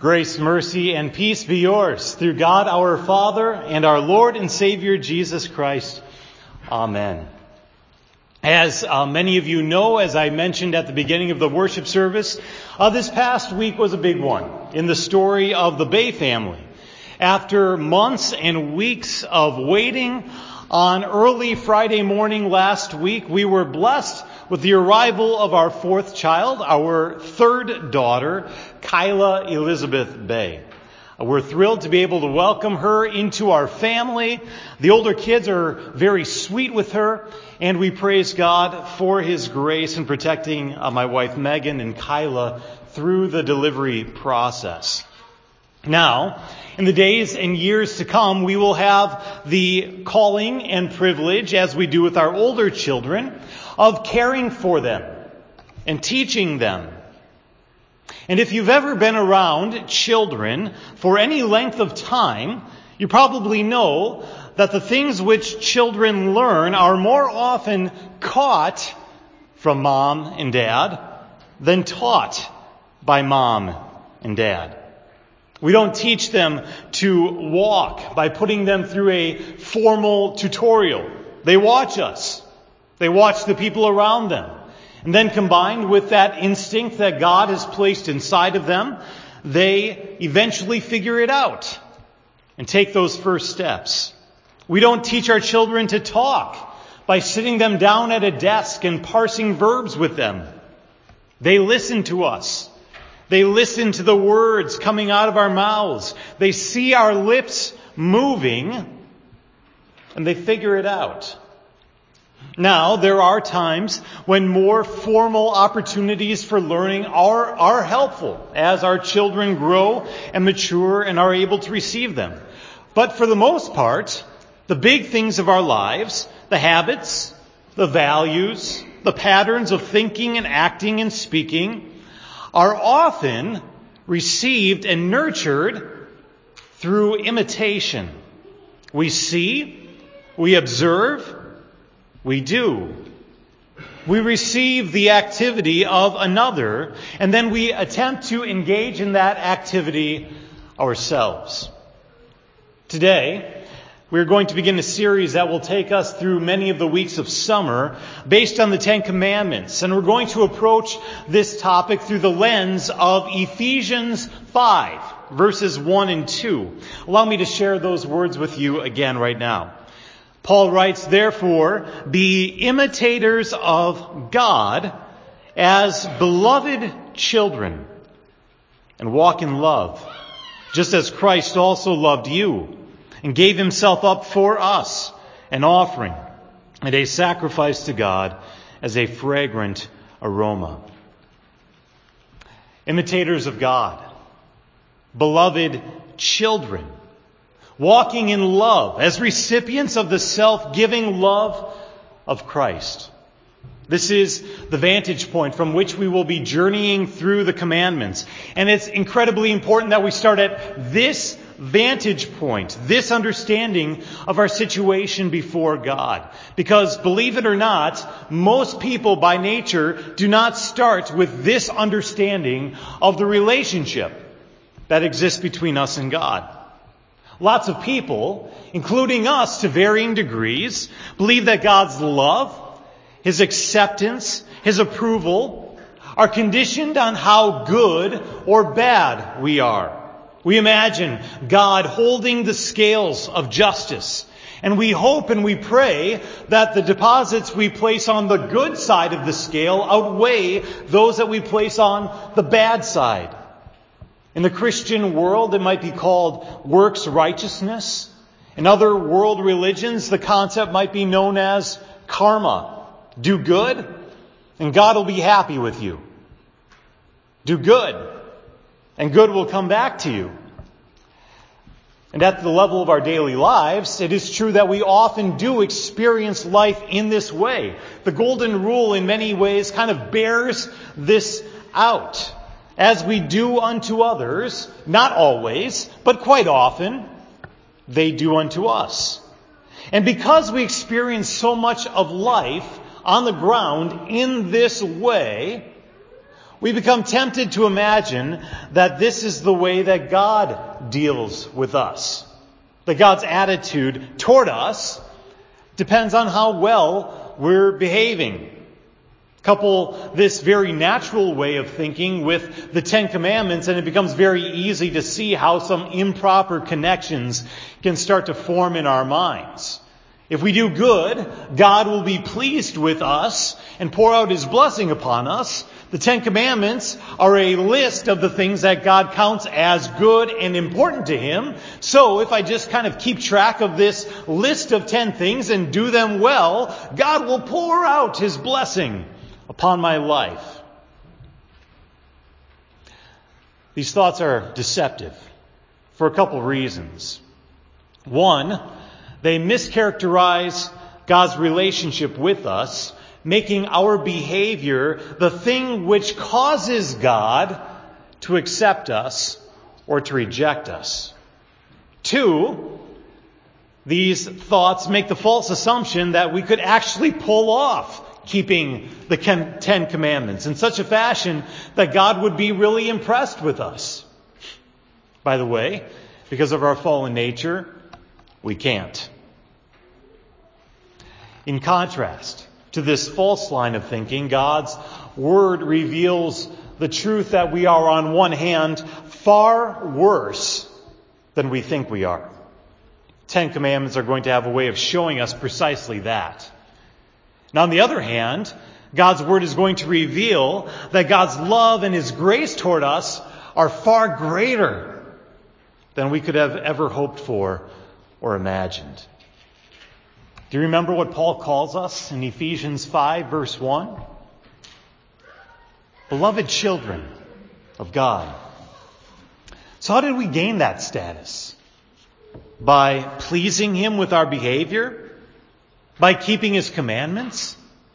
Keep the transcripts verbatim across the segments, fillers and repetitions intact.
Grace, mercy, and peace be yours through God our Father and our Lord and Savior Jesus Christ. Amen. As uh, many of you know, as I mentioned at the beginning of the worship service, uh, this past week was a big one in the story of the Bay family. After months and weeks of waiting, on early Friday morning last week, we were blessed with the arrival of our fourth child, our third daughter, Kyla Elizabeth Bay. We're thrilled to be able to welcome her into our family. The older kids are very sweet with her, and we praise God for His grace in protecting uh, my wife Megan and Kyla through the delivery process. Now, in the days and years to come, we will have the calling and privilege, as we do with our older children, of caring for them and teaching them. And if you've ever been around children for any length of time, you probably know that the things which children learn are more often caught from mom and dad than taught by mom and dad. We don't teach them to walk by putting them through a formal tutorial. They watch us. They watch the people around them. And then combined with that instinct that God has placed inside of them, they eventually figure it out and take those first steps. We don't teach our children to talk by sitting them down at a desk and parsing verbs with them. They listen to us. They listen to the words coming out of our mouths. They see our lips moving, and they figure it out. Now, there are times when more formal opportunities for learning are, are helpful as our children grow and mature and are able to receive them. But for the most part, the big things of our lives, the habits, the values, the patterns of thinking and acting and speaking, are often received and nurtured through imitation. We see, we observe, we do. We receive the activity of another, and then we attempt to engage in that activity ourselves. Today, we're going to begin a series that will take us through many of the weeks of summer based on the Ten Commandments. And we're going to approach this topic through the lens of Ephesians five, verses one and two. Allow me to share those words with you again right now. Paul writes, "Therefore, be imitators of God as beloved children, and walk in love, just as Christ also loved you, and gave himself up for us, an offering and a sacrifice to God as a fragrant aroma." Imitators of God, beloved children, walking in love as recipients of the self-giving love of Christ. This is the vantage point from which we will be journeying through the commandments. And it's incredibly important that we start at this vantage point, this understanding of our situation before God. Because, believe it or not, most people by nature do not start with this understanding of the relationship that exists between us and God. Lots of people, including us to varying degrees, believe that God's love, His acceptance, His approval are conditioned on how good or bad we are. We imagine God holding the scales of justice, and we hope and we pray that the deposits we place on the good side of the scale outweigh those that we place on the bad side. In the Christian world, it might be called works righteousness. In other world religions, the concept might be known as karma. Do good, and God will be happy with you. Do good, and good will come back to you. And at the level of our daily lives, it is true that we often do experience life in this way. The golden rule in many ways kind of bears this out. As we do unto others, not always, but quite often, they do unto us. And because we experience so much of life on the ground in this way, we become tempted to imagine that this is the way that God deals with us. That God's attitude toward us depends on how well we're behaving. Couple this very natural way of thinking with the Ten Commandments, and it becomes very easy to see how some improper connections can start to form in our minds. If we do good, God will be pleased with us and pour out His blessing upon us. The Ten Commandments are a list of the things that God counts as good and important to Him. So if I just kind of keep track of this list of ten things and do them well, God will pour out His blessing upon my life. These thoughts are deceptive for a couple reasons. One, they mischaracterize God's relationship with us, making our behavior the thing which causes God to accept us or to reject us. Two, these thoughts make the false assumption that we could actually pull off keeping the Ten Commandments in such a fashion that God would be really impressed with us. By the way, because of our fallen nature, we can't. In contrast to this false line of thinking, God's Word reveals the truth that we are, on one hand, far worse than we think we are. Ten Commandments are going to have a way of showing us precisely that. Now, on the other hand, God's Word is going to reveal that God's love and His grace toward us are far greater than we could have ever hoped for or imagined. Do you remember what Paul calls us in Ephesians five, verse one? Beloved children of God. So how did we gain that status? By pleasing Him with our behavior? By keeping His commandments?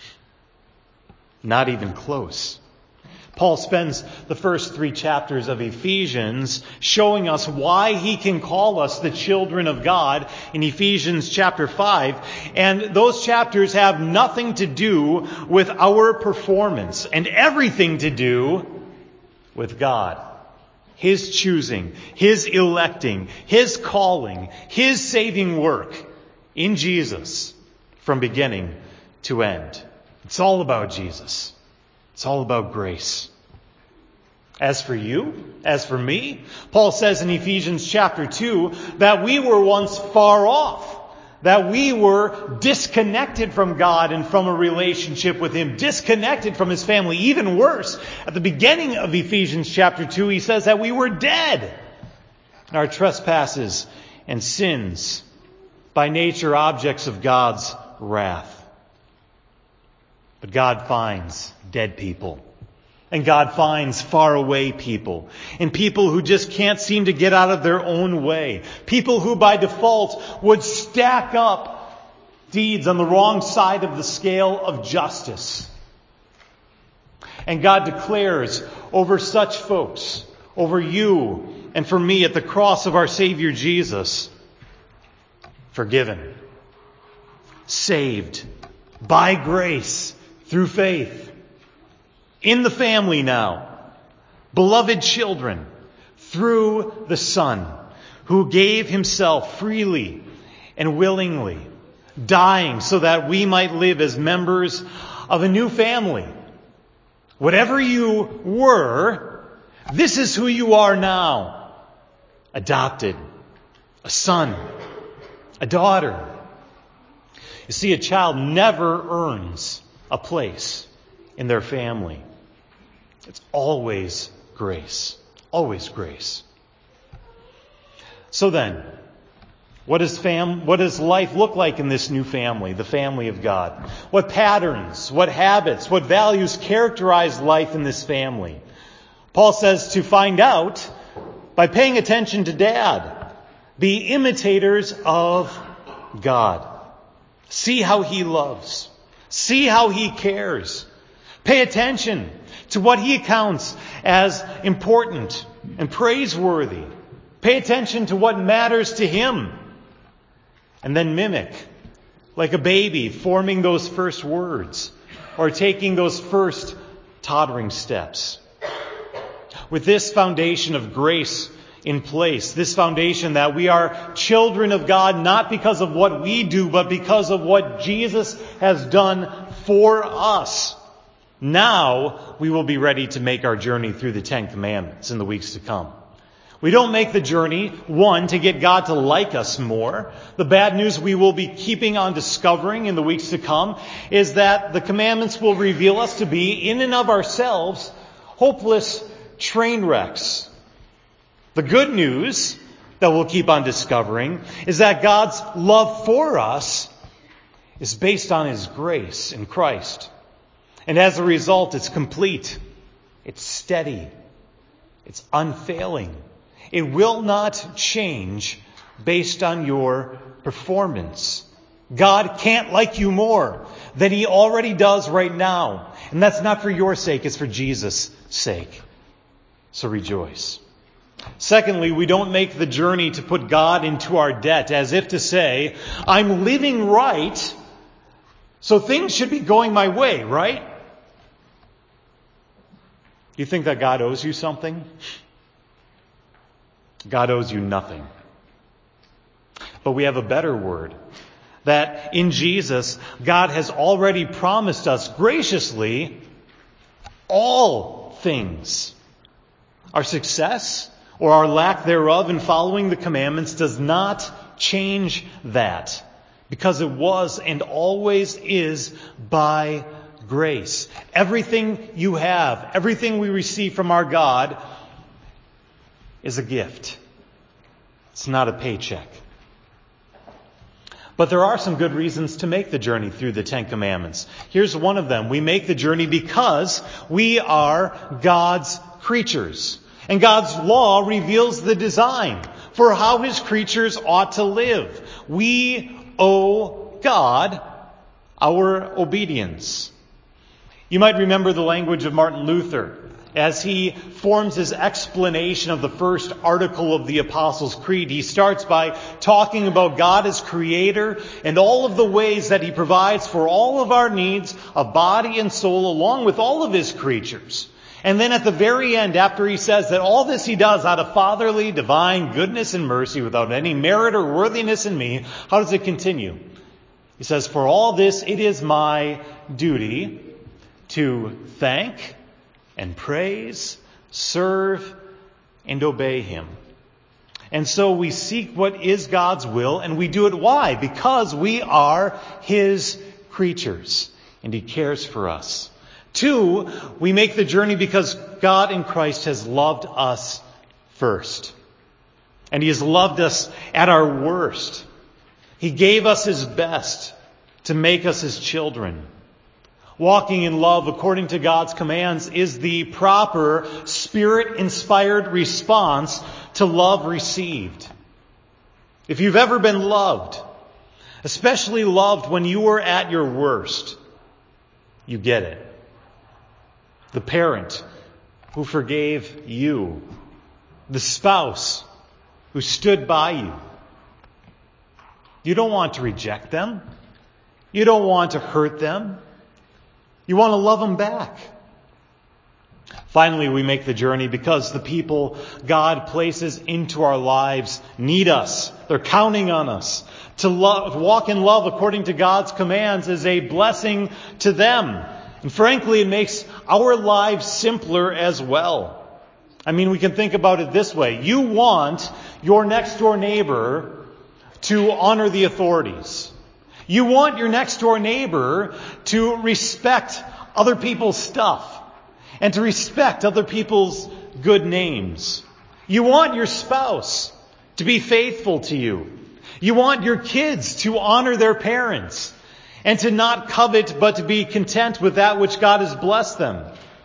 Not even close. Paul spends the first three chapters of Ephesians showing us why he can call us the children of God in Ephesians chapter five. And those chapters have nothing to do with our performance and everything to do with God. His choosing, His electing, His calling, His saving work in Jesus from beginning to end. It's all about Jesus. It's all about grace. As for you, as for me, Paul says in Ephesians chapter two that we were once far off, that we were disconnected from God and from a relationship with Him, disconnected from His family. Even worse, at the beginning of Ephesians chapter two, he says that we were dead in our trespasses and sins, by nature objects of God's wrath. But God finds dead people. And God finds faraway people. And people who just can't seem to get out of their own way. People who by default would stack up deeds on the wrong side of the scale of justice. And God declares over such folks, over you and for me at the cross of our Savior Jesus, forgiven, saved, by grace, through faith, in the family now, beloved children, through the Son, who gave Himself freely and willingly, dying so that we might live as members of a new family. Whatever you were, this is who you are now. Adopted, a son, a daughter. You see, a child never earns a place in their family. It's always grace. Always grace. So then, what does fam- what does life look like in this new family, the family of God? What patterns, what habits, what values characterize life in this family? Paul says to find out by paying attention to Dad. Be imitators of God. See how He loves. See how He cares. Pay attention to what He accounts as important and praiseworthy. Pay attention to what matters to Him. And then mimic, like a baby forming those first words or taking those first tottering steps. with this foundation of grace in place, this foundation that we are children of God not because of what we do, but because of what Jesus has done for us. Now we will be ready to make our journey through the Ten Commandments in the weeks to come. We don't make the journey, one, to get God to like us more. The bad news we will be keeping on discovering in the weeks to come is that the commandments will reveal us to be, in and of ourselves, hopeless train wrecks. The good news that we'll keep on discovering is that God's love for us is based on His grace in Christ. And as a result, it's complete, it's steady, it's unfailing. It will not change based on your performance. God can't like you more than He already does right now. And that's not for your sake, it's for Jesus' sake. So rejoice. Secondly, we don't make the journey to put God into our debt, as if to say, I'm living right, so things should be going my way, right? Do you think that God owes you something? God owes you nothing. But we have a better word. That in Jesus, God has already promised us graciously all things. Our success or our lack thereof in following the commandments does not change that. Because it was and always is by grace. Everything you have, everything we receive from our God is a gift. It's not a paycheck. But there are some good reasons to make the journey through the Ten Commandments. Here's one of them. We make the journey because we are God's creatures. And God's law reveals the design for how His creatures ought to live. We owe God our obedience. You might remember the language of Martin Luther as he forms his explanation of the first article of the Apostles' Creed. He starts by talking about God as creator and all of the ways that He provides for all of our needs of body and soul along with all of His creatures. And then at the very end, after he says that all this He does out of fatherly, divine goodness and mercy without any merit or worthiness in me, how does it continue? He says, for all this it is my duty to thank and praise, serve, and obey Him. And so we seek what is God's will, and we do it. Why? Because we are His creatures, and He cares for us. Two, we make the journey because God in Christ has loved us first. And He has loved us at our worst. He gave us His best to make us His children. Walking in love according to God's commands is the proper Spirit-inspired response to love received. If you've ever been loved, especially loved when you were at your worst, you get it. The parent who forgave you. The spouse who stood by you. You don't want to reject them. You don't want to hurt them. You want to love them back. Finally, we make the journey because the people God places into our lives need us. They're counting on us. To love, walk in love according to God's commands is a blessing to them. And frankly, it makes our lives simpler as well. I mean, we can think about it this way. You want your next door neighbor to honor the authorities. You want your next door neighbor to respect other people's stuff and to respect other people's good names. You want your spouse to be faithful to you. You want your kids to honor their parents and to not covet but to be content with that which God has blessed them.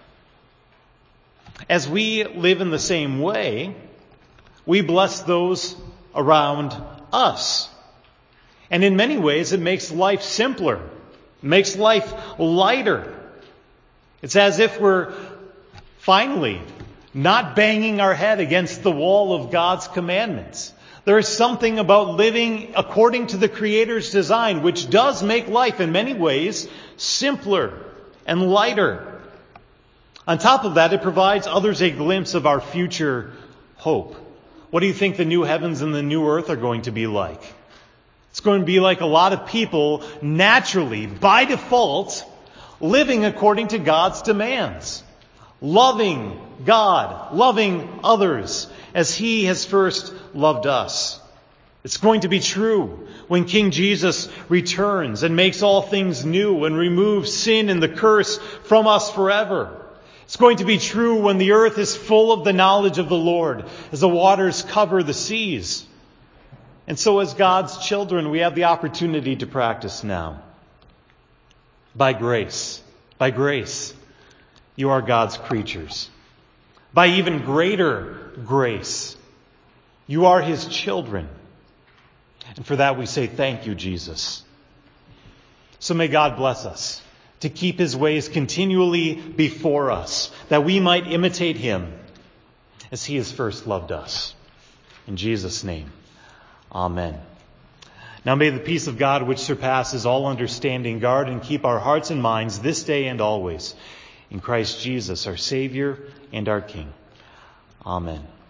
As we live in the same way, we bless those around us. And in many ways, it makes life simpler. It makes life lighter. It's as if we're finally not banging our head against the wall of God's commandments. There is something about living according to the Creator's design which does make life in many ways simpler and lighter. On top of that, it provides others a glimpse of our future hope. What do you think the new heavens and the new earth are going to be like? It's going to be like a lot of people naturally, by default, living according to God's demands. Loving God, loving others as He has first loved us. It's going to be true when King Jesus returns and makes all things new and removes sin and the curse from us forever. It's going to be true when the earth is full of the knowledge of the Lord, as the waters cover the seas. And so as God's children, we have the opportunity to practice now. By grace, by grace, you are God's creatures. By even greater grace, you are His children. And for that we say thank you, Jesus. So may God bless us to keep His ways continually before us, that we might imitate Him as He has first loved us. In Jesus' name, amen. Now may the peace of God, which surpasses all understanding, guard and keep our hearts and minds this day and always in Christ Jesus, our Savior and our King. Amen.